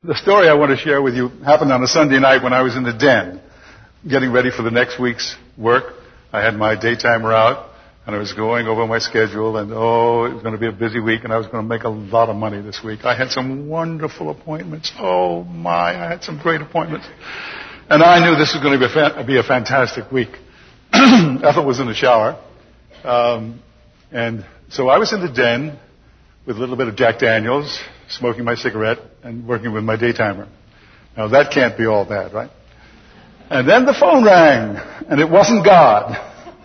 The story I want to share with you happened on a Sunday night when I was in the den, getting ready for the next week's work. I had my daytimer out, and I was going over my schedule, and it was going to be a busy week, and I was going to make a lot of money this week. I had some wonderful appointments. Oh my, I had some great appointments. And I knew this was going to be a fantastic week. Ethel was in the shower. And so I was in the den with a little bit of Jack Daniels, smoking my cigarette and working with my daytimer. Now that can't be all bad, right? And then the phone rang, and it wasn't God.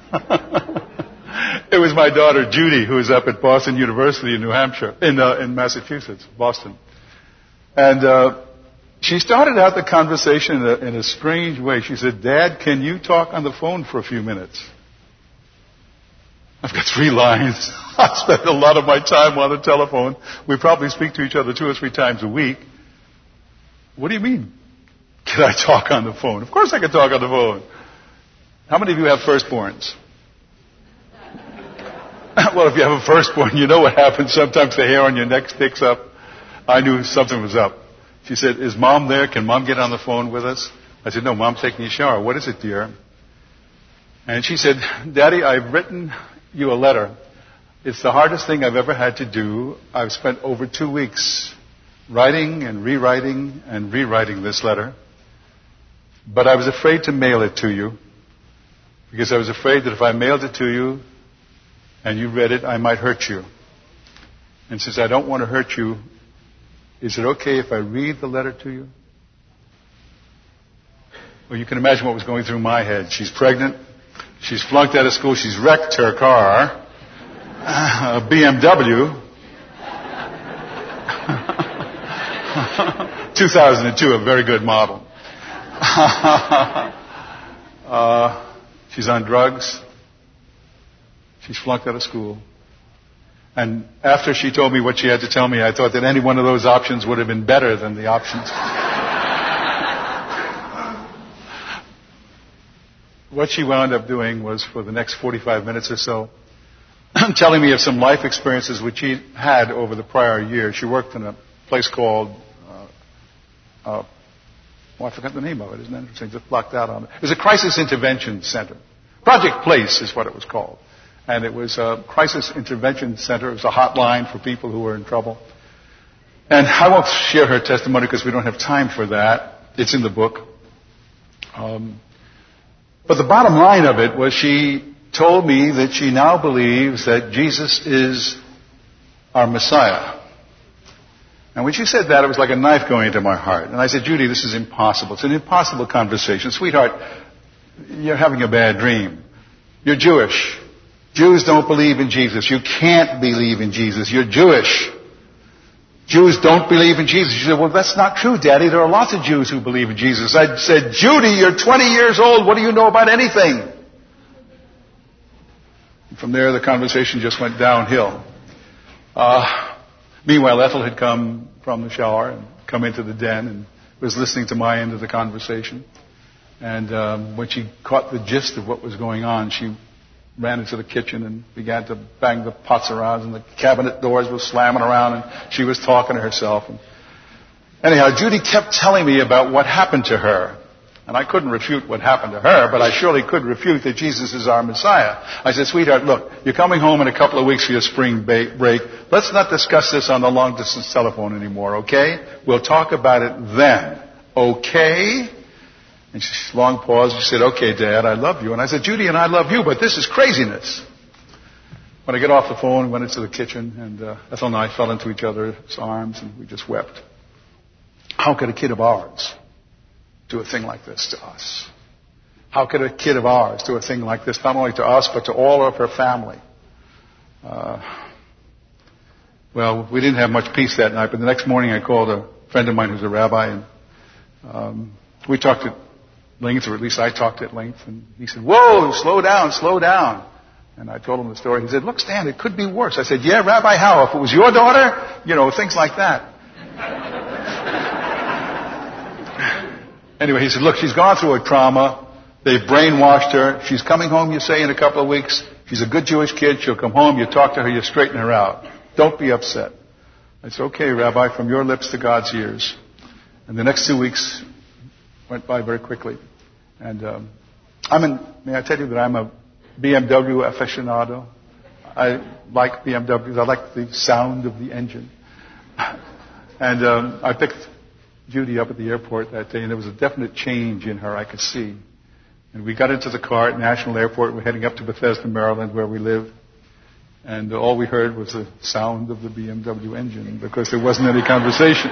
It was my daughter Judy, who is up at Boston University in New Hampshire, in Massachusetts, Boston. And she started out the conversation in a strange way. She said, "Dad, can you talk on the phone for a few minutes?" I've got 3 lines. I spend a lot of my time on the telephone. We probably speak to each other 2 or 3 times a week. What do you mean? Can I talk on the phone? Of course I can talk on the phone. How many of you have firstborns? Well, if you have a firstborn, you know what happens. Sometimes the hair on your neck sticks up. I knew something was up. She said, "Is Mom there? Can Mom get on the phone with us?" I said, "No, Mom's taking a shower." "What is it, dear?" And she said, "Daddy, I've written you a letter. It's the hardest thing I've ever had to do. I've spent over 2 weeks writing and rewriting this letter. But I was afraid to mail it to you because I was afraid that if I mailed it to you and you read it, I might hurt you. And since I don't want to hurt you, is it okay if I read the letter to you?" Well, you can imagine what was going through my head. She's pregnant. She's flunked out of school. She's wrecked her car, a BMW, 2002, a very good model. She's on drugs. She's flunked out of school. And after she told me what she had to tell me, I thought that any one of those options would have been better than the options. What she wound up doing was, for the next 45 minutes or so, telling me of some life experiences which she had over the prior year. She worked in a place called, I forgot the name of it. Isn't that interesting? Just blocked out on it. It was a crisis intervention center. Project Place is what it was called. And it was a crisis intervention center. It was a hotline for people who were in trouble. And I won't share her testimony because we don't have time for that. It's in the book. But the bottom line of it was she told me that she now believes that Jesus is our Messiah. And when she said that, it was like a knife going into my heart. And I said, "Judy, this is impossible. It's an impossible conversation. Sweetheart, you're having a bad dream. You're Jewish. Jews don't believe in Jesus. You can't believe in Jesus. You're Jewish. Jews don't believe in Jesus." She said, "Well, that's not true, Daddy. There are lots of Jews who believe in Jesus." I said, "Judy, you're 20 years old. What do you know about anything?" And from there, the conversation just went downhill. Meanwhile, Ethel had come from the shower and come into the den and was listening to my end of the conversation. And when she caught the gist of what was going on, she ran into the kitchen and began to bang the pots around, and the cabinet doors were slamming around, and she was talking to herself. And anyhow, Judy kept telling me about what happened to her. And I couldn't refute what happened to her, but I surely could refute that Jesus is our Messiah. I said, "Sweetheart, look, you're coming home in a couple of weeks for your spring break. Let's not discuss this on the long-distance telephone anymore, okay? We'll talk about it then, okay?" And she long paused. She said, "Okay, Dad, I love you." And I said, "Judy, and I love you, but this is craziness." When I got off the phone, we went into the kitchen, and Ethel and I fell into each other's arms, and we just wept. How could a kid of ours do a thing like this to us? How could a kid of ours do a thing like this, not only to us, but to all of her family? Well, we didn't have much peace that night, but the next morning I called a friend of mine who's a rabbi, and we talked at length, or at least I talked at length, and he said, "Whoa, slow down, slow down." And I told him the story. He said, "Look, Stan, it could be worse." I said, "Yeah, Rabbi, how? If it was your daughter?" Things like that. Anyway, he said, "Look, she's gone through a trauma. They've brainwashed her. She's coming home, you say, in a couple of weeks. She's a good Jewish kid. She'll come home. You talk to her. You straighten her out. Don't be upset." I said, "Okay, Rabbi, from your lips to God's ears." And the next 2 weeks went by very quickly. And may I tell you that I'm a BMW aficionado. I like BMWs. I like the sound of the engine. And I picked Judy up at the airport that day, and there was a definite change in her I could see. And we got into the car at National Airport. We're heading up to Bethesda, Maryland, where we live. And all we heard was the sound of the BMW engine because there wasn't any conversation.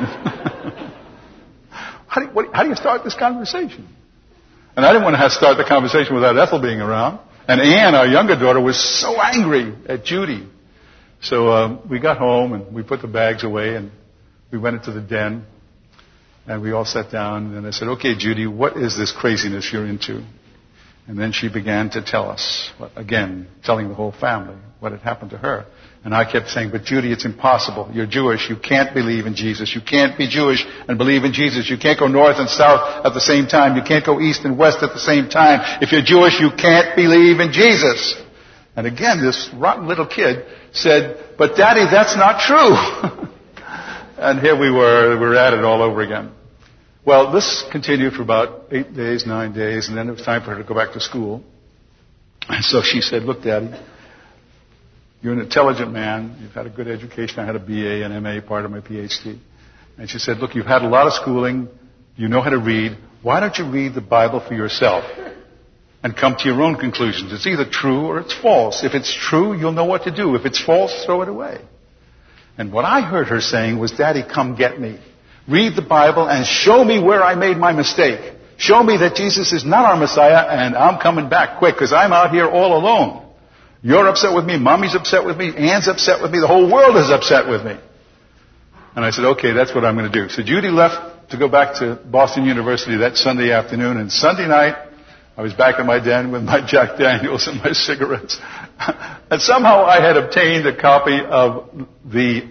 How do you start this conversation? And I didn't want to start the conversation without Ethel being around. And Anne, our younger daughter, was so angry at Judy. So we got home and we put the bags away and we went into the den. And we all sat down and I said, okay, Judy, what is this craziness you're into? And then she began to tell us, again, telling the whole family what had happened to her. And I kept saying, but Judy, it's impossible. You're Jewish. You can't believe in Jesus. You can't be Jewish and believe in Jesus. You can't go north and south at the same time. You can't go east and west at the same time. If you're Jewish, you can't believe in Jesus. And again, this rotten little kid said, but Daddy, that's not true. And here we were at it all over again. Well, this continued for about 8 days, 9 days, and then it was time for her to go back to school. And so she said, look, Daddy, you're an intelligent man. You've had a good education. I had a BA and MA, part of my PhD. And she said, look, you've had a lot of schooling. You know how to read. Why don't you read the Bible for yourself and come to your own conclusions? It's either true or it's false. If it's true, you'll know what to do. If it's false, throw it away. And what I heard her saying was, Daddy, come get me. Read the Bible and show me where I made my mistake. Show me that Jesus is not our Messiah and I'm coming back quick because I'm out here all alone. You're upset with me. Mommy's upset with me. Anne's upset with me. The whole world is upset with me. And I said, okay, that's what I'm going to do. So Judy left to go back to Boston University that Sunday afternoon. And Sunday night, I was back in my den with my Jack Daniels and my cigarettes. And somehow I had obtained a copy of the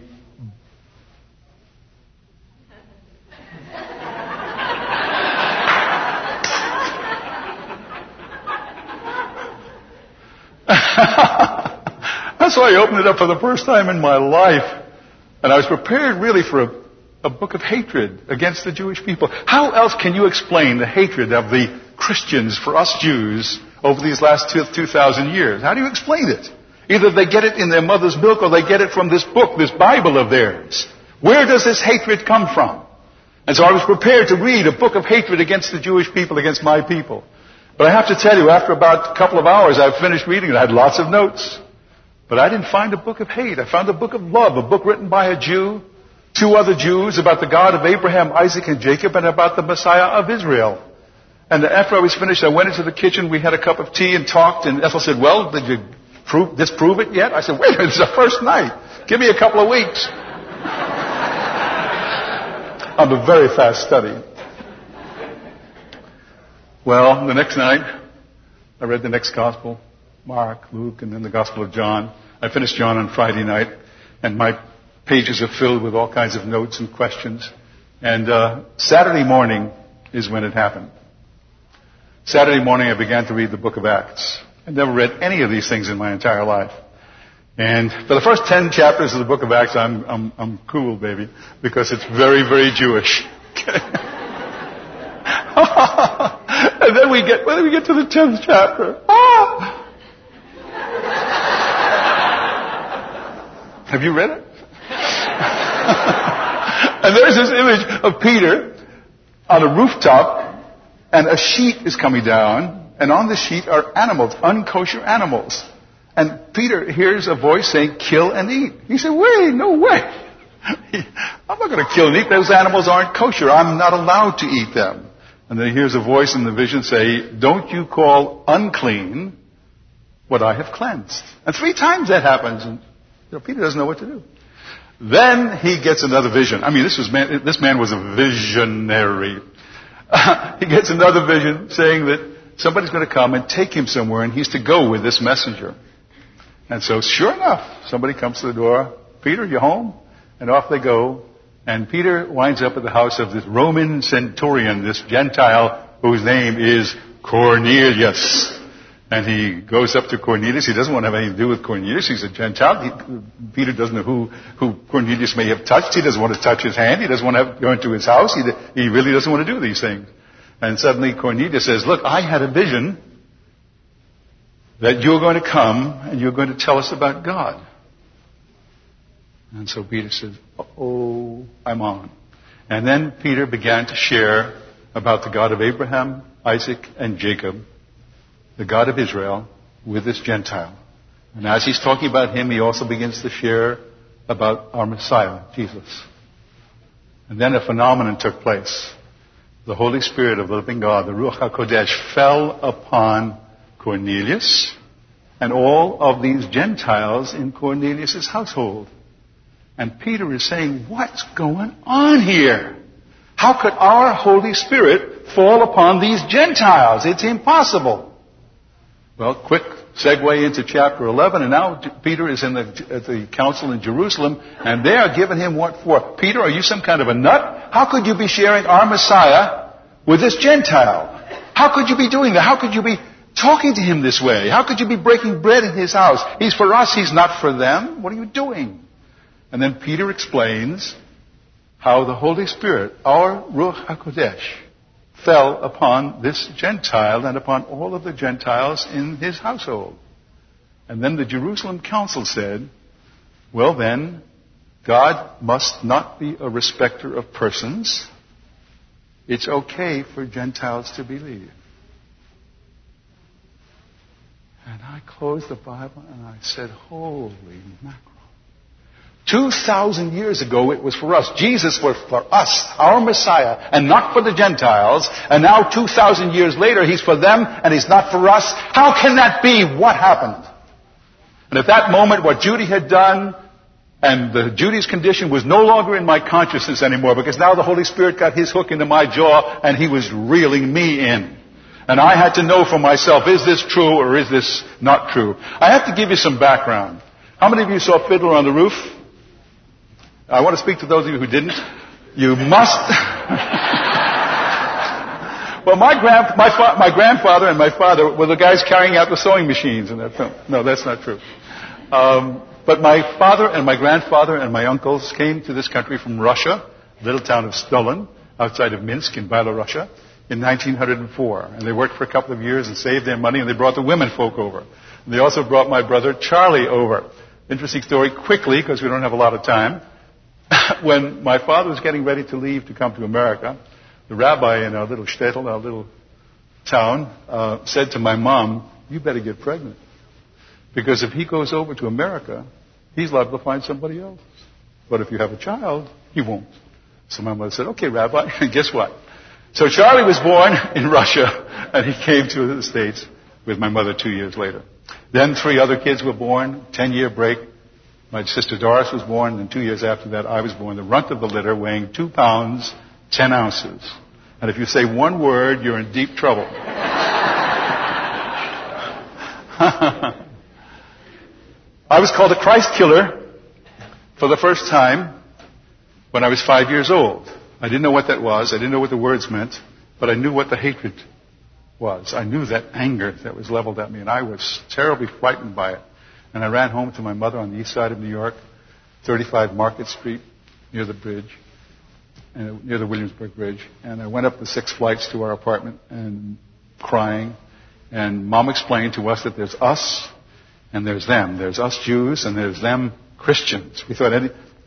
So I opened it up for the first time in my life. And I was prepared really for a book of hatred against the Jewish people. How else can you explain the hatred of the Christians for us Jews over these last 2,000 years? How do you explain it? Either they get it in their mother's milk or they get it from this book, this Bible of theirs. Where does this hatred come from? And so I was prepared to read a book of hatred against the Jewish people, against my people. But I have to tell you, after about a couple of hours, I finished reading it. I had lots of notes. But I didn't find a book of hate. I found a book of love, a book written by a Jew, 2 other Jews, about the God of Abraham, Isaac, and Jacob, and about the Messiah of Israel. And after I was finished, I went into the kitchen. We had a cup of tea and talked. And Ethel said, well, did you disprove it yet? I said, wait a minute, it's the first night. Give me a couple of weeks. I'm a very fast study. Well, the next night, I read the next gospel. Mark, Luke, and then the Gospel of John. I finished John on Friday night, and my pages are filled with all kinds of notes and questions. And Saturday morning is when it happened. Saturday morning, I began to read the book of Acts. I'd never read any of these things in my entire life. And for the first 10 chapters of the book of Acts, I'm cool, baby, because it's very, very Jewish. And then when we get to the 10th chapter, have you read it? And there's this image of Peter on a rooftop, and a sheet is coming down, and on the sheet are animals, unkosher animals. And Peter hears a voice saying, kill and eat. He said, wait, no way. I'm not going to kill and eat. Those animals aren't kosher. I'm not allowed to eat them. And then he hears a voice in the vision say, don't you call unclean what I have cleansed. And 3 times that happens, and Peter doesn't know what to do. Then he gets another vision. I mean, this man was a visionary. He gets another vision saying that somebody's going to come and take him somewhere, and he's to go with this messenger. And so, sure enough, somebody comes to the door. Peter, you home? And off they go. And Peter winds up at the house of this Roman centurion, this Gentile, whose name is Cornelius. And he goes up to Cornelius. He doesn't want to have anything to do with Cornelius. He's a Gentile. Peter doesn't know who Cornelius may have touched. He doesn't want to touch his hand. He doesn't want to go into his house. He really doesn't want to do these things. And suddenly Cornelius says, look, I had a vision that you're going to come and you're going to tell us about God. And so Peter says, oh, I'm on. And then Peter began to share about the God of Abraham, Isaac, and Jacob, the God of Israel, with this Gentile. And as he's talking about him, he also begins to share about our Messiah, Jesus. And then a phenomenon took place. The Holy Spirit of the living God, the Ruach HaKodesh, fell upon Cornelius and all of these Gentiles in Cornelius' household. And Peter is saying, what's going on here? How could our Holy Spirit fall upon these Gentiles? It's impossible. Well, quick segue into chapter 11, and now Peter is at the council in Jerusalem, and they are giving him what for? Peter, are you some kind of a nut? How could you be sharing our Messiah with this Gentile? How could you be doing that? How could you be talking to him this way? How could you be breaking bread in his house? He's for us, he's not for them. What are you doing? And then Peter explains how the Holy Spirit, our Ruach HaKodesh, fell upon this Gentile and upon all of the Gentiles in his household. And then the Jerusalem council said, well then, God must not be a respecter of persons. It's okay for Gentiles to believe. And I closed the Bible and I said, holy mackerel. 2,000 years ago, it was for us. Jesus was for us, our Messiah, and not for the Gentiles. And now 2,000 years later, he's for them and he's not for us. How can that be? What happened? And at that moment, what Judy had done and Judy's condition was no longer in my consciousness anymore, because now the Holy Spirit got his hook into my jaw and he was reeling me in. And I had to know for myself, is this true or is this not true? I have to give you some background. How many of you saw Fiddler on the Roof? I want to speak to those of you who didn't. You must. Well, my grandfather and my father were the guys carrying out the sewing machines in that film. No, that's not true. But my father and my grandfather and my uncles came to this country from Russia, little town of Stolin, outside of Minsk in Byelorussia, in 1904. And they worked for a couple of years and saved their money, and they brought the women folk over. And they also brought my brother Charlie over. Interesting story, quickly, because we don't have a lot of time. When my father was getting ready to leave to come to America, the rabbi in our little shtetl, our little town, said to my mom, you better get pregnant. Because if he goes over to America, he's liable to find somebody else. But if you have a child, he won't. So my mother said, okay, Rabbi, and guess what? So Charlie was born in Russia, and he came to the States with my mother 2 years later. Then 3 other kids were born, 10-year break. My sister Doris was born, and 2 years after that, I was born. The runt of the litter, weighing 2 pounds, 10 ounces. And if you say one word, you're in deep trouble. I was called a Christ killer for the first time when I was 5 years old. I didn't know what that was. I didn't know what the words meant, but I knew what the hatred was. I knew that anger that was leveled at me, and I was terribly frightened by it. And I ran home to my mother on the east side of New York, 35 Market Street, near the bridge, near the Williamsburg Bridge. And I went up the 6 flights to our apartment and crying. And Mom explained to us that there's us and there's them. There's us Jews and there's them Christians. We thought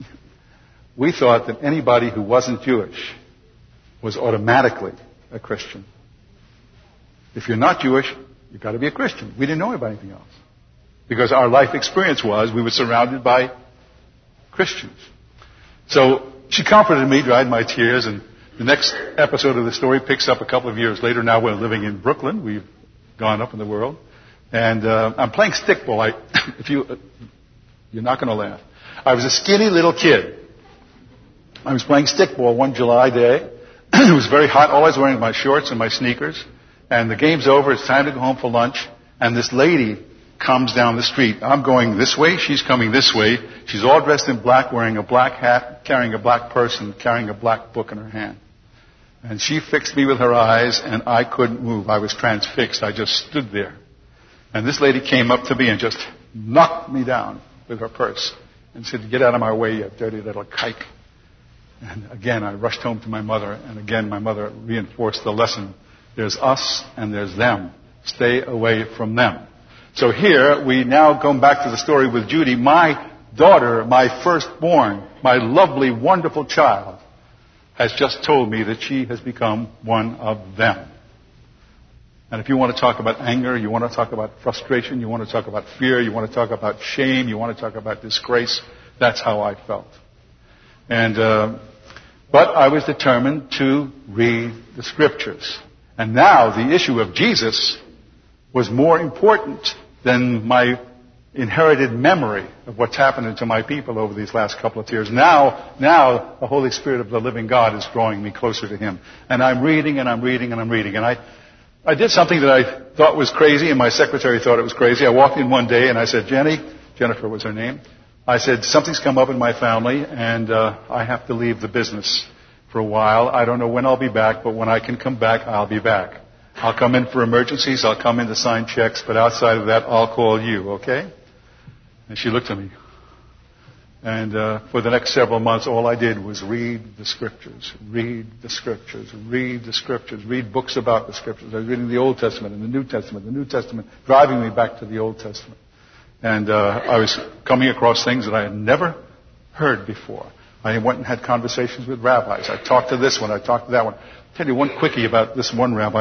that anybody who wasn't Jewish was automatically a Christian. If you're not Jewish, you've got to be a Christian. We didn't know about anything else. Because our life experience was we were surrounded by Christians. So she comforted me, dried my tears, and the next episode of the story picks up a couple of years later. Now we're living in Brooklyn. We've gone up in the world. And I'm playing stickball. You're not going to laugh. I was a skinny little kid. I was playing stickball one July day. It was very hot. All I was wearing was my shorts and my sneakers. And the game's over. It's time to go home for lunch. And this lady comes down the street. I'm going this way. She's coming this way. She's all dressed in black, wearing a black hat, carrying a black purse, and carrying a black book in her hand. And she fixed me with her eyes, and I couldn't move. I was transfixed. I just stood there. And this lady came up to me and just knocked me down with her purse and said, "Get out of my way, you dirty little kike." And again, I rushed home to my mother, and again, my mother reinforced the lesson. There's us and there's them. Stay away from them. So here, we now come back to the story with Judy. My daughter, my firstborn, my lovely, wonderful child, has just told me that she has become one of them. And if you want to talk about anger, you want to talk about frustration, you want to talk about fear, you want to talk about shame, you want to talk about disgrace, that's how I felt. And, but I was determined to read the Scriptures. And now the issue of Jesus was more important than my inherited memory of what's happening to my people over these last couple of years. Now the Holy Spirit of the living God is drawing me closer to Him. And I'm reading and I'm reading and I'm reading. And I did something that I thought was crazy, and my secretary thought it was crazy. I walked in one day and I said, Jennifer was her name, I said, something's come up in my family and I have to leave the business for a while. I don't know when I'll be back, but when I can come back, I'll be back. I'll come in for emergencies, I'll come in to sign checks, but outside of that, I'll call you, okay? And she looked at me. And for the next several months, all I did was read the Scriptures, read the Scriptures, read the Scriptures, read books about the Scriptures. I was reading the Old Testament and the New Testament, driving me back to the Old Testament. And I was coming across things that I had never heard before. I went and had conversations with rabbis. I talked to this one, I talked to that one. I'll tell you one quickie about this one rabbi.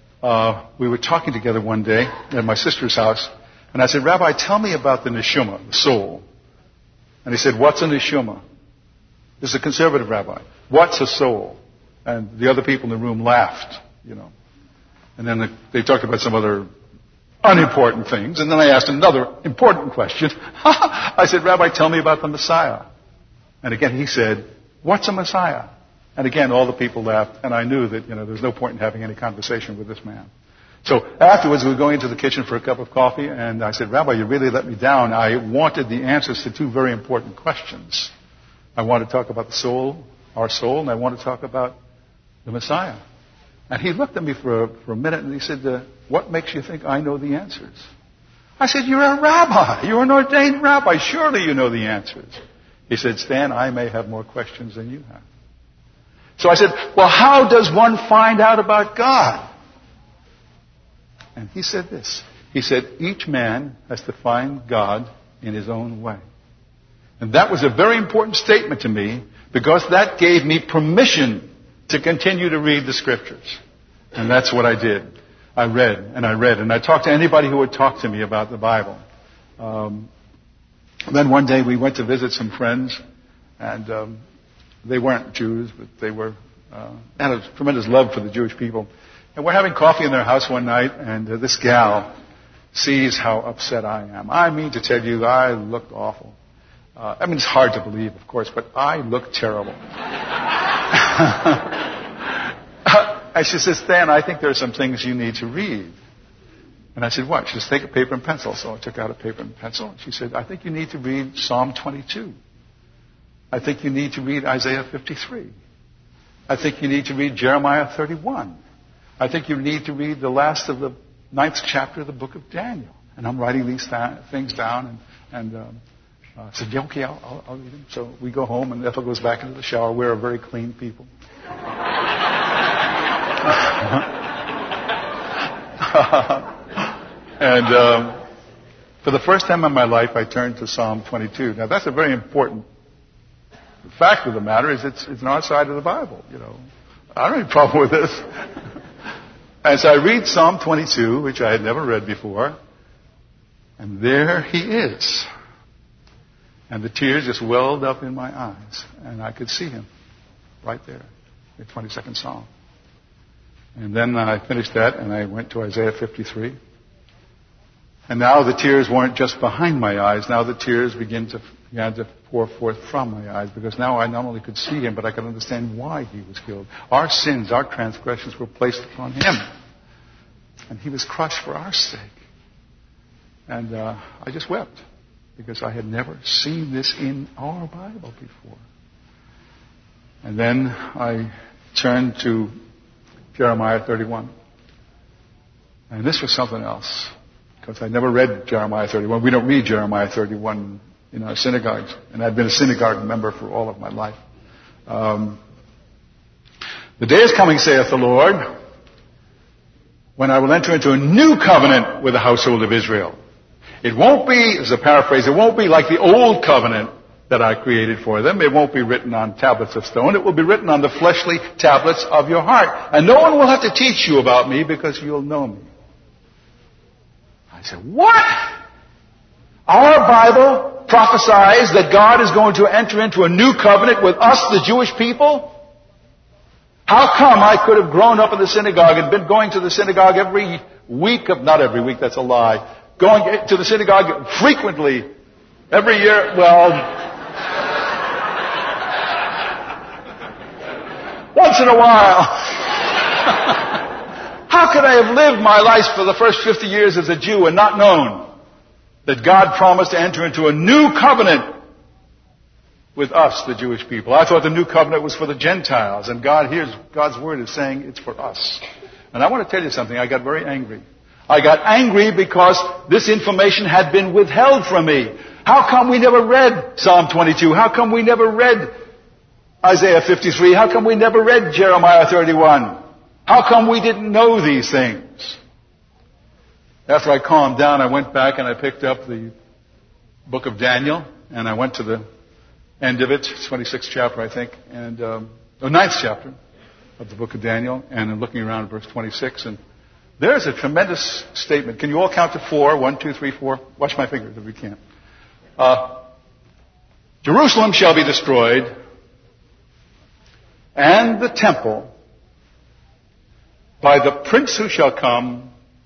We were talking together one day at my sister's house, and I said, Rabbi, tell me about the neshama, the soul. And he said, what's a neshama? This is a conservative rabbi. What's a soul? And the other people in the room laughed, you know. And then they talked about some other unimportant things. And then I asked another important question. I said, Rabbi, tell me about the Messiah. And again, he said, what's a Messiah? And again, all the people laughed. And I knew that, there's no point in having any conversation with this man. So afterwards, we were going into the kitchen for a cup of coffee, and I said, Rabbi, you really let me down. I wanted the answers to two very important questions. I want to talk about the soul, our soul, and I want to talk about the Messiah. And he looked at me for a minute, and he said, what makes you think I know the answers? I said, you're a rabbi. You're an ordained rabbi. Surely you know the answers. He said, Stan, I may have more questions than you have. So I said, well, how does one find out about God? And he said this. He said, each man has to find God in his own way. And that was a very important statement to me, because that gave me permission to continue to read the Scriptures. And that's what I did. I read, and I read, and I talked to anybody who would talk to me about the Bible. Then one day we went to visit some friends, and they weren't Jews, but they had a tremendous love for the Jewish people. And we're having coffee in their house one night, and this gal sees how upset I am. I mean to tell you, I looked awful. It's hard to believe, of course, but I looked terrible. And she says, Stan, I think there are some things you need to read. And I said, what? She says, take a paper and pencil. So I took out a paper and pencil. She said, I think you need to read Psalm 22. I think you need to read Isaiah 53. I think you need to read Jeremiah 31. I think you need to read the last of the 9th chapter of the book of Daniel. And I'm writing these things down, and I said, yeah, okay, I'll read them. So we go home, and Ethel goes back into the shower. We're a very clean people. And for the first time in my life, I turned to Psalm 22. Now, that's a very important fact of the matter, is it's an outside of the Bible, I don't have any problem with this. And so I read Psalm 22, which I had never read before, and there he is. And the tears just welled up in my eyes, and I could see him right there, the 22nd Psalm. And then I finished that, and I went to Isaiah 53. And now the tears weren't just behind my eyes. Now the tears began to pour forth from my eyes, because now I not only could see him, but I could understand why he was killed. Our sins, our transgressions were placed upon him. And he was crushed for our sake. And I just wept, because I had never seen this in our Bible before. And then I turned to Jeremiah 31. And this was something else. because I never read Jeremiah 31. We don't read Jeremiah 31 in our synagogues, and I've been a synagogue member for all of my life. The day is coming, saith the Lord, when I will enter into a new covenant with the household of Israel. It won't be, as a paraphrase, it won't be like the old covenant that I created for them. It won't be written on tablets of stone. It will be written on the fleshly tablets of your heart. And no one will have to teach you about me because you'll know me. I said, what? Our Bible prophesies that God is going to enter into a new covenant with us, the Jewish people? How come I could have grown up in the synagogue and been going to the synagogue every week not every week, that's a lie. Going to the synagogue frequently, every year, once in a while. How could I have lived my life for the first 50 years as a Jew and not known that God promised to enter into a new covenant with us, the Jewish people? I thought the new covenant was for the Gentiles, and God's word is saying it's for us. And I want to tell you something. I got very angry. I got angry because this information had been withheld from me. How come we never read Psalm 22? How come we never read Isaiah 53? How come we never read Jeremiah 31? How come we didn't know these things? After I calmed down, I went back and I picked up the book of Daniel, and I went to the end of it, 26th chapter, I think, and 9th chapter of the book of Daniel, and I'm looking around at verse 26, and there's a tremendous statement. Can you all count to 4? 1, 2, 3, 4. Watch my fingers if you can. Jerusalem shall be destroyed, and the temple by the prince who shall come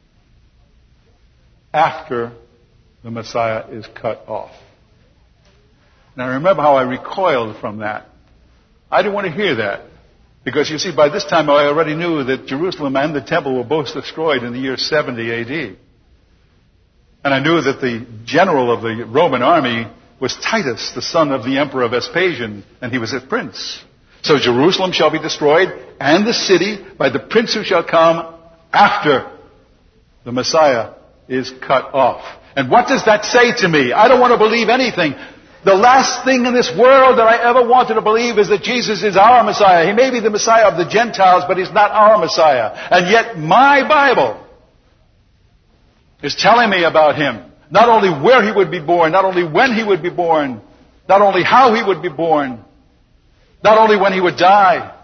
after the Messiah is cut off. Now remember how I recoiled from that. I didn't want to hear that. Because you see, by this time I already knew that Jerusalem and the temple were both destroyed in the year 70 AD. And I knew that the general of the Roman army was Titus, the son of the emperor Vespasian, and he was a prince. So Jerusalem shall be destroyed, and the city by the prince who shall come after the Messiah is cut off. And what does that say to me? I don't want to believe anything. The last thing in this world that I ever wanted to believe is that Jesus is our Messiah. He may be the Messiah of the Gentiles, but He's not our Messiah. And yet my Bible is telling me about Him. Not only where He would be born, not only when He would be born, not only how He would be born, not only when He would die,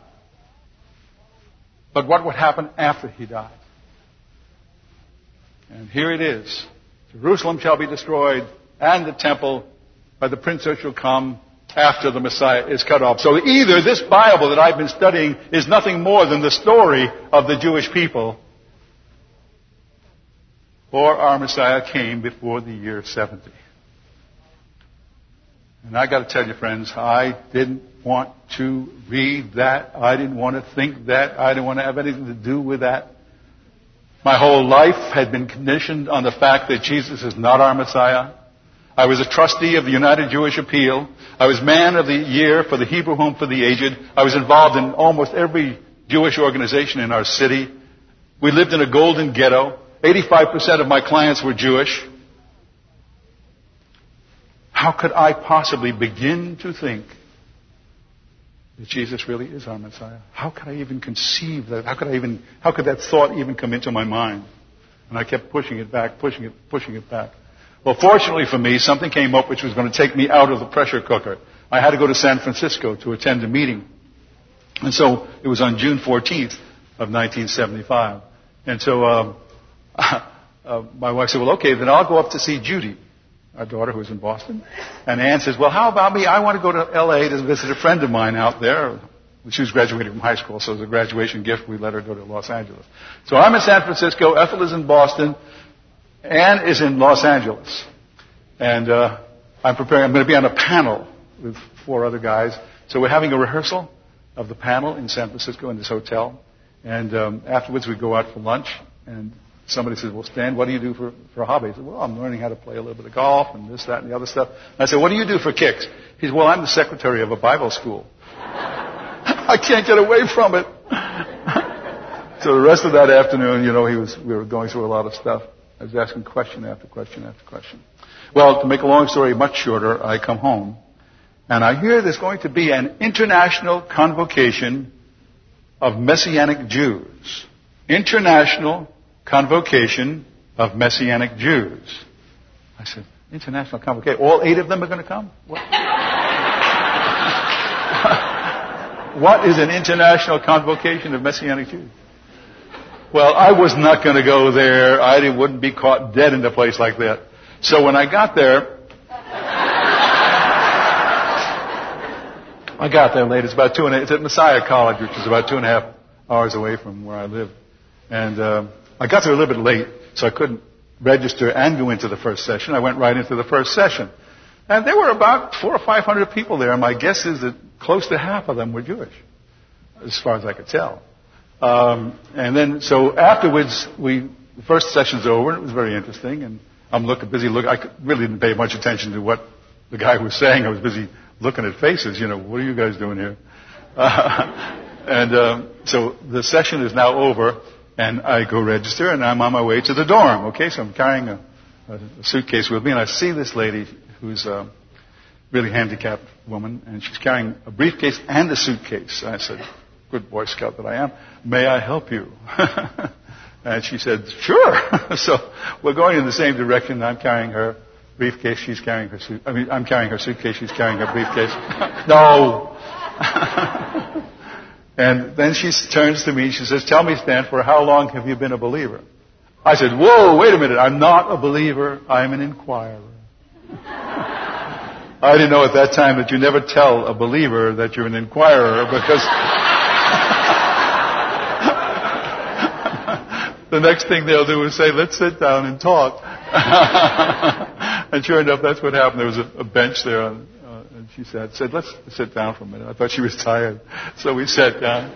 but what would happen after He died. And here it is. Jerusalem shall be destroyed, and the temple by the prince who shall come after the Messiah is cut off. So either this Bible that I've been studying is nothing more than the story of the Jewish people, or our Messiah came before the year 70. And I got to tell you, friends, I didn't want to read that. I didn't want to think that. I didn't want to have anything to do with that. My whole life had been conditioned on the fact that Jesus is not our Messiah. I was a trustee of the United Jewish Appeal. I was man of the year for the Hebrew Home for the Aged. I was involved in almost every Jewish organization in our city. We lived in a golden ghetto. 85% of my clients were Jewish. How could I possibly begin to think that Jesus really is our Messiah? How could I even conceive that? How could that thought even come into my mind? And I kept pushing it back. Well, fortunately for me, something came up which was going to take me out of the pressure cooker. I had to go to San Francisco to attend a meeting. And so it was on June 14th of 1975. And so my wife said, well, okay, then I'll go up to see Judy, our daughter who's in Boston. And Ann says, well, how about me? I want to go to L.A. to visit a friend of mine out there. She was graduating from high school, so as a graduation gift, we let her go to Los Angeles. So I'm in San Francisco, Ethel is in Boston, Ann is in Los Angeles. And I'm going to be on a panel with 4 other guys. So we're having a rehearsal of the panel in San Francisco in this hotel. And afterwards we go out for lunch. And somebody says, well, Stan, what do you do for a hobby? I said, well, I'm learning how to play a little bit of golf and this, that, and the other stuff. And I said, what do you do for kicks? He said, well, I'm the secretary of a Bible school. I can't get away from it. So the rest of that afternoon, we were going through a lot of stuff. I was asking question after question after question. Well, to make a long story much shorter, I come home, and I hear there's going to be an international convocation of Messianic Jews. International convocation of Messianic Jews. I said, international convocation? All 8 of them are going to come? What is an international convocation of Messianic Jews? Well, I was not going to go there. I wouldn't be caught dead in a place like that. So when I got there, late. It's about it's at Messiah College, which is about 2.5 hours away from where I live. And I got there a little bit late, so I couldn't register and go into the first session. I went right into the first session. And there were about 400 or 500 people there. My guess is that close to half of them were Jewish, as far as I could tell. And then, so afterwards, the first session's over, and it was very interesting, and I'm busy looking. I really didn't pay much attention to what the guy was saying. I was busy looking at faces. What are you guys doing here? So the session is now over, and I go register, and I'm on my way to the dorm. Okay, so I'm carrying a suitcase with me, and I see this lady who's a really handicapped woman, and she's carrying a briefcase and a suitcase. I said, good Boy Scout that I am, may I help you? And she said, sure. So we're going in the same direction. I'm carrying her briefcase. She's carrying her I'm carrying her suitcase. She's carrying her briefcase. No. And then she turns to me. She says, tell me, Stan, for how long have you been a believer? I said, whoa, wait a minute. I'm not a believer. I'm an inquirer. I didn't know at that time that you never tell a believer that you're an inquirer, because the next thing they'll do is say, let's sit down and talk. And sure enough, that's what happened. There was a bench there, and she said, let's sit down for a minute. I thought she was tired. So we sat down.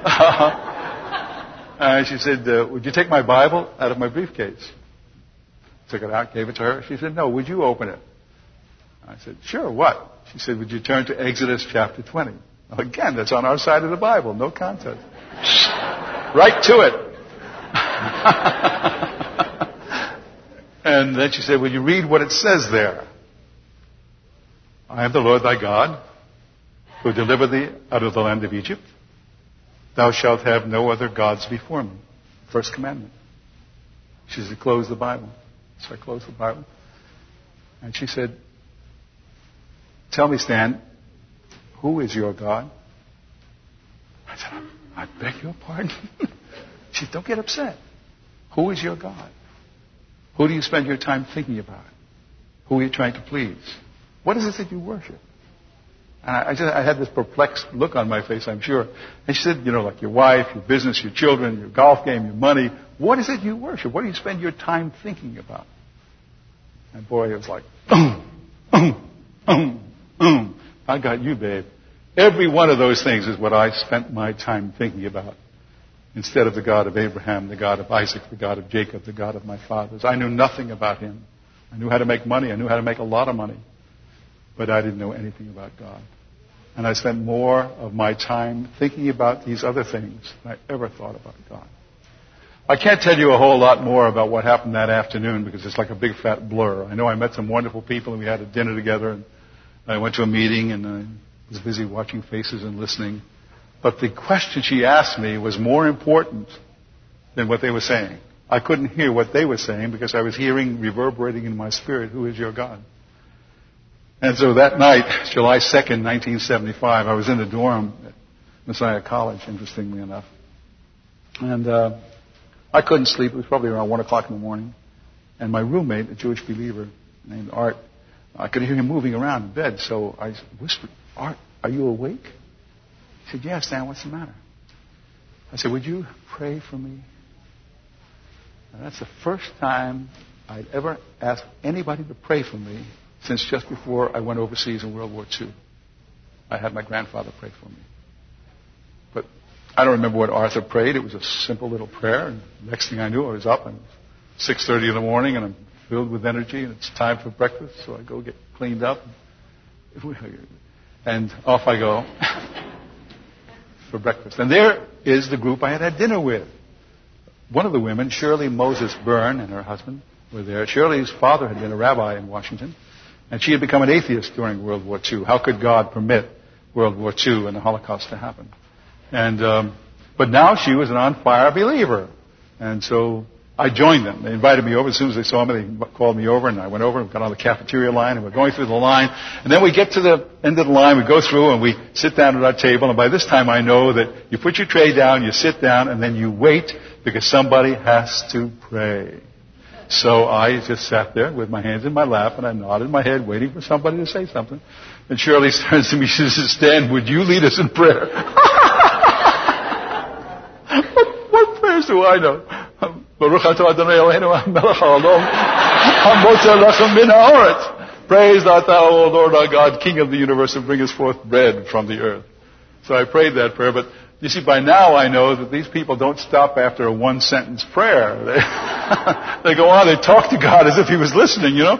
And she said, would you take my Bible out of my briefcase? Took it out, gave it to her. She said, no, would you open it? I said, sure, what? She said, would you turn to Exodus chapter 20? Now, again, that's on our side of the Bible, no contest. Right to it. And then she said, will you read what it says there? I am the Lord thy God, who delivered thee out of the land of Egypt. Thou shalt have no other gods before me. First commandment. She said, close the Bible. So I closed the Bible. And she said, tell me, Stan, who is your God? I said, I beg your pardon? She said, don't get upset. Who is your God? Who do you spend your time thinking about? Who are you trying to please? What is it that you worship? And I had this perplexed look on my face, I'm sure. And she said, like your wife, your business, your children, your golf game, your money. What is it you worship? What do you spend your time thinking about? And boy, it was like, I got you, babe. Every one of those things is what I spent my time thinking about. Instead of the God of Abraham, the God of Isaac, the God of Jacob, the God of my fathers. I knew nothing about him. I knew how to make money. I knew how to make a lot of money. But I didn't know anything about God. And I spent more of my time thinking about these other things than I ever thought about God. I can't tell you a whole lot more about what happened that afternoon because it's like a big fat blur. I know I met some wonderful people and we had a dinner together and I went to a meeting and I was busy watching faces and listening. But the question she asked me was more important than what they were saying. I couldn't hear what they were saying because I was hearing, reverberating in my spirit, who is your God? And so that night, July 2nd, 1975, I was in the dorm at Messiah College, interestingly enough. And I couldn't sleep. It was probably around 1 o'clock in the morning. And my roommate, a Jewish believer named Art, I could hear him moving around in bed. So I whispered, Art, are you awake? He said, yes, Stan, what's the matter? I said, would you pray for me? And that's the first time I'd ever asked anybody to pray for me since just before I went overseas in World War II. I had my grandfather pray for me. But I don't remember what Arthur prayed. It was a simple little prayer. And next thing I knew, I was up and 6:30 in the morning and I'm filled with energy and it's time for breakfast. So I go get cleaned up and off I go for breakfast. And there is the group I had dinner with. One of the women, Shirley Moses Byrne, and her husband, were there. Shirley's father had been a rabbi in Washington, and she had become an atheist during World War II. How could God permit World War II and the Holocaust to happen? And but now she was an on-fire believer. And so I joined them. They invited me over. As soon as they saw me, they called me over, and I went over and got on the cafeteria line, and we're going through the line. And then we get to the end of the line, we go through, and we sit down at our table. And by this time I know that you put your tray down, you sit down, and then you wait because somebody has to pray. So I just sat there with my hands in my lap, and I nodded my head, waiting for somebody to say something. And Shirley turns to me, she says, "Stan, would you lead us in prayer?" What prayers do I know? Baruch atah Adonai Eloheinu melech haolam hamotzer lechem min haaretz. Praise art thou, O Lord our God, King of the universe, who bringest forth bread from the earth. So I prayed that prayer, but you see, by now I know that these people don't stop after a one-sentence prayer. They go on, they talk to God as if He was listening, you know.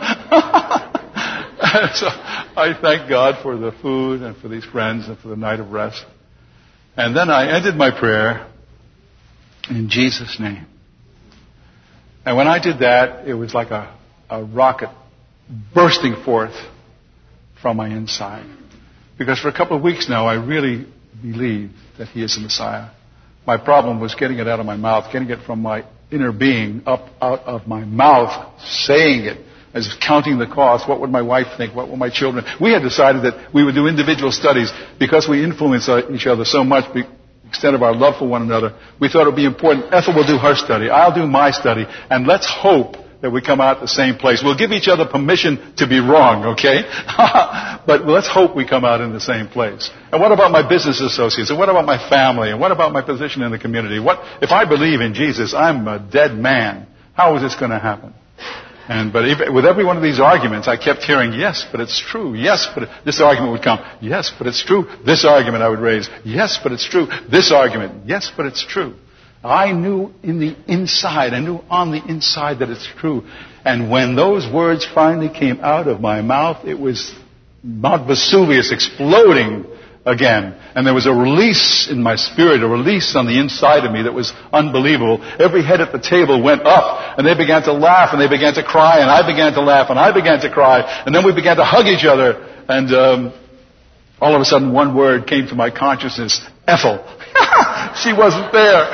So I thank God for the food and for these friends and for the night of rest. And then I ended my prayer in Jesus' name. And when I did that, it was like a rocket bursting forth from my inside. Because for a couple of weeks now, I really believe that He is the Messiah. My problem was getting it out of my mouth, getting it from my inner being up out of my mouth, saying it. I was counting the cost. What would my wife think? What would my children? We had decided that we would do individual studies because we influence each other so much, the extent of our love for one another. We thought it would be important. Ethel will do her study. I'll do my study. And let's hope that we come out the same place. We'll give each other permission to be wrong, okay? But let's hope we come out in the same place. And what about my business associates? And what about my family? And what about my position in the community? What if I believe in Jesus, I'm a dead man? How is this going to happen? But with every one of these arguments, I kept hearing, yes, but it's true. Yes, but this argument would come. Yes, but it's true. This argument I would raise. Yes, but it's true. This argument. Yes, but it's true. I knew in the inside, I knew on the inside that it's true. And when those words finally came out of my mouth, it was Mount Vesuvius exploding again. And there was a release in my spirit, a release on the inside of me that was unbelievable. Every head at the table went up, and they began to laugh, and they began to cry, and I began to laugh, and I began to cry, and then we began to hug each other, and all of a sudden one word came to my consciousness, Ethel. She wasn't there.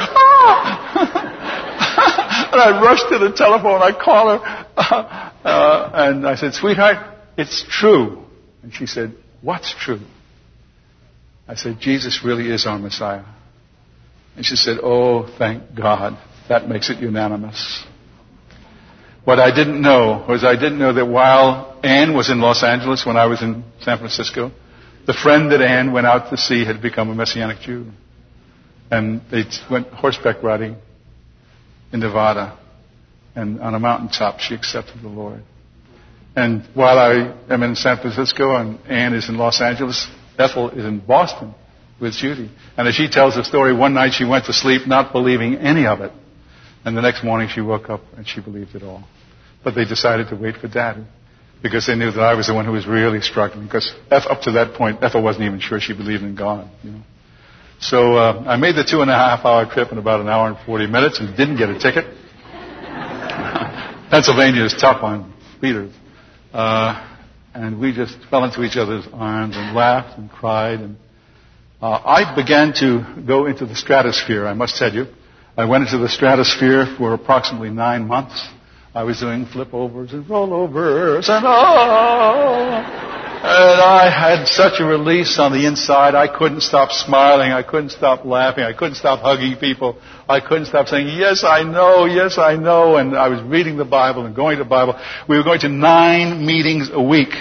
And I rushed to the telephone, I called her, and I said, "Sweetheart, it's true." And she said, "What's true?" I said, "Jesus really is our Messiah." And she said, "Oh, thank God. That makes it unanimous." What I didn't know was I didn't know that while Ann was in Los Angeles when I was in San Francisco, the friend that Ann went out to see had become a Messianic Jew. And they went horseback riding in Nevada. And on a mountaintop, she accepted the Lord. And while I am in San Francisco and Ann is in Los Angeles, Ethel is in Boston with Judy. And as she tells the story, one night she went to sleep not believing any of it. And the next morning she woke up and she believed it all. But they decided to wait for Daddy because they knew that I was the one who was really struggling. Because up to that point, Ethel wasn't even sure she believed in God. You know. So I made the 2.5-hour trip in about an hour and 40 minutes and didn't get a ticket. Pennsylvania is tough on speeders. And we just fell into each other's arms and laughed and cried. And I began to go into the stratosphere, I must tell you. I went into the stratosphere for approximately 9 months. I was doing flip-overs and rollovers and and I had such a release on the inside. I couldn't stop smiling. I couldn't stop laughing. I couldn't stop hugging people. I couldn't stop saying, "Yes, I know. Yes, I know." And I was reading the Bible and going to the Bible. We were going to 9 meetings a week.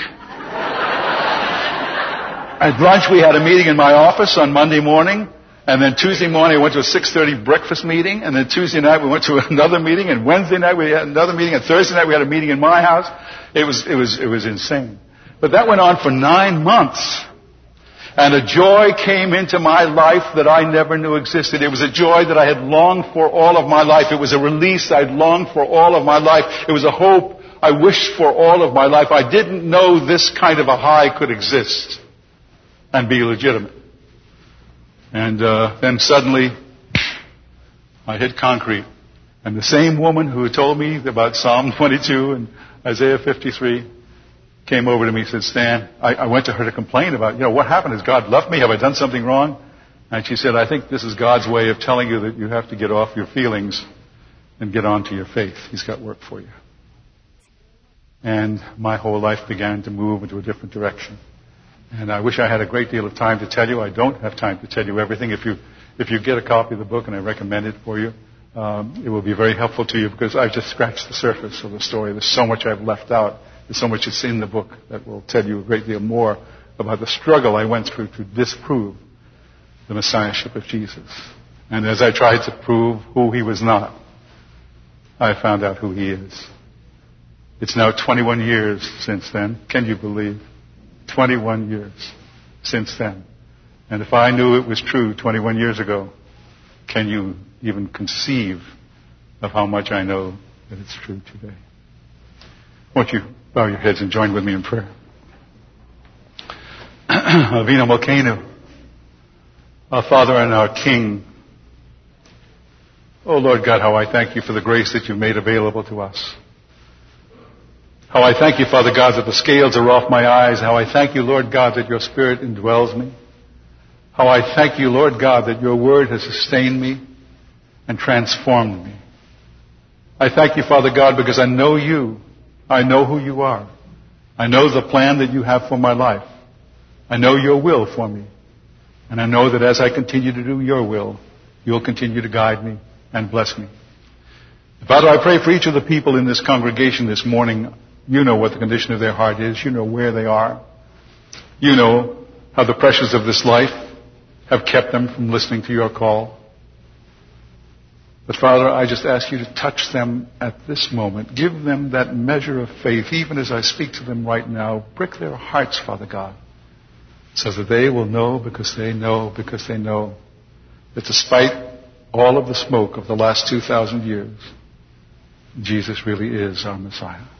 At lunch, we had a meeting in my office on Monday morning. And then Tuesday morning, I went to a 6:30 breakfast meeting. And then Tuesday night, we went to another meeting. And Wednesday night, we had another meeting. And Thursday night, we had a meeting in my house. It was insane. But that went on for 9 months. And a joy came into my life that I never knew existed. It was a joy that I had longed for all of my life. It was a release I'd longed for all of my life. It was a hope I wished for all of my life. I didn't know this kind of a high could exist and be legitimate. And then suddenly, I hit concrete. And the same woman who had told me about Psalm 22 and Isaiah 53 came over to me and said, Stan, I went to her to complain about, what happened? Has God left me? Have I done something wrong? And she said, I think this is God's way of telling you that you have to get off your feelings and get on to your faith. He's got work for you. And my whole life began to move into a different direction. And I wish I had a great deal of time to tell you. I don't have time to tell you everything. If you get a copy of the book, and I recommend it for you, it will be very helpful to you because I've just scratched the surface of the story. There's so much I've left out. There's so much that's in the book that will tell you a great deal more about the struggle I went through to disprove the Messiahship of Jesus. And as I tried to prove who he was not, I found out who he is. It's now 21 years since then. Can you believe? 21 years since then. And if I knew it was true 21 years ago, can you even conceive of how much I know that it's true today? Won't you bow your heads and join with me in prayer? Avinu Malkeinu, our Father and our King. Oh, Lord God, how I thank you for the grace that you've made available to us. How I thank you, Father God, that the scales are off my eyes. How I thank you, Lord God, that your Spirit indwells me. How I thank you, Lord God, that your word has sustained me and transformed me. I thank you, Father God, because I know you. I know who you are. I know the plan that you have for my life. I know your will for me. And I know that as I continue to do your will, you'll continue to guide me and bless me. Father, I pray for each of the people in this congregation this morning. You know what the condition of their heart is. You know where they are. You know how the pressures of this life have kept them from listening to your call. But Father, I just ask you to touch them at this moment. Give them that measure of faith, even as I speak to them right now. Prick their hearts, Father God, so that they will know because they know that despite all of the smoke of the last 2,000 years, Jesus really is our Messiah.